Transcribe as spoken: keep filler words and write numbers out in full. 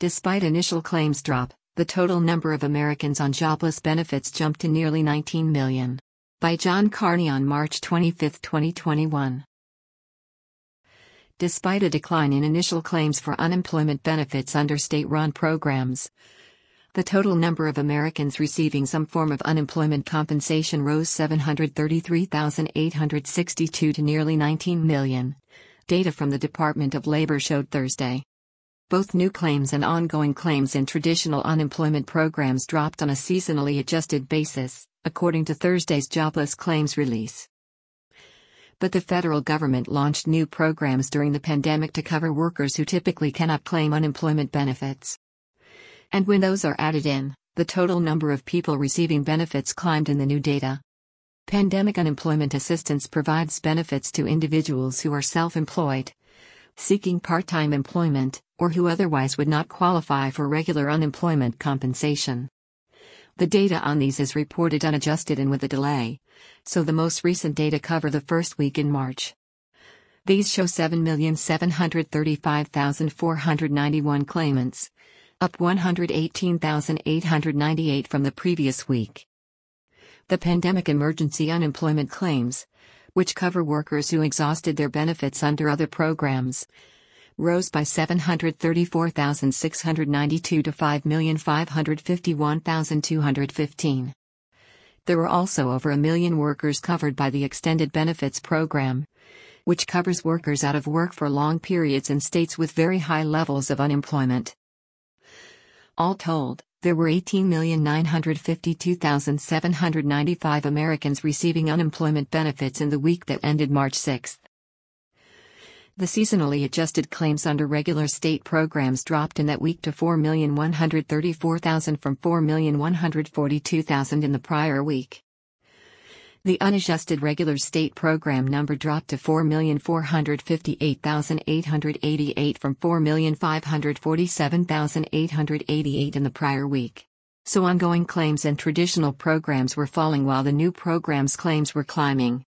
Despite initial claims drop, the total number of Americans on jobless benefits jumped to nearly nineteen million. By John Carney on March twenty-fifth, twenty twenty-one. Despite a decline in initial claims for unemployment benefits under state-run programs, the total number of Americans receiving some form of unemployment compensation rose seven hundred thirty-three thousand eight hundred sixty-two to nearly nineteen million, data from the Department of Labor showed Thursday. Both new claims and ongoing claims in traditional unemployment programs dropped on a seasonally adjusted basis, according to Thursday's jobless claims release. But the federal government launched new programs during the pandemic to cover workers who typically cannot claim unemployment benefits. And when those are added in, the total number of people receiving benefits climbed in the new data. Pandemic unemployment assistance provides benefits to individuals who are self-employed, seeking part-time employment, or who otherwise would not qualify for regular unemployment compensation. The data on these is reported unadjusted and with a delay, so the most recent data cover the first week in March. These show seven million seven hundred thirty-five thousand four hundred ninety-one claimants, up one hundred eighteen thousand eight hundred ninety-eight from the previous week. The pandemic emergency unemployment claims, which cover workers who exhausted their benefits under other programs, rose by seven hundred thirty-four thousand six hundred ninety-two to five million five hundred fifty-one thousand two hundred fifteen. There were also over a million workers covered by the Extended Benefits Program, which covers workers out of work for long periods in states with very high levels of unemployment. All told, there were eighteen million nine hundred fifty-two thousand seven hundred ninety-five Americans receiving unemployment benefits in the week that ended March sixth. The seasonally adjusted claims under regular state programs dropped in that week to four million one hundred thirty-four thousand from four million one hundred forty-two thousand in the prior week. The unadjusted regular state program number dropped to four million four hundred fifty-eight thousand eight hundred eighty-eight from four million five hundred forty-seven thousand eight hundred eighty-eight in the prior week. So ongoing claims and traditional programs were falling while the new programs' claims were climbing.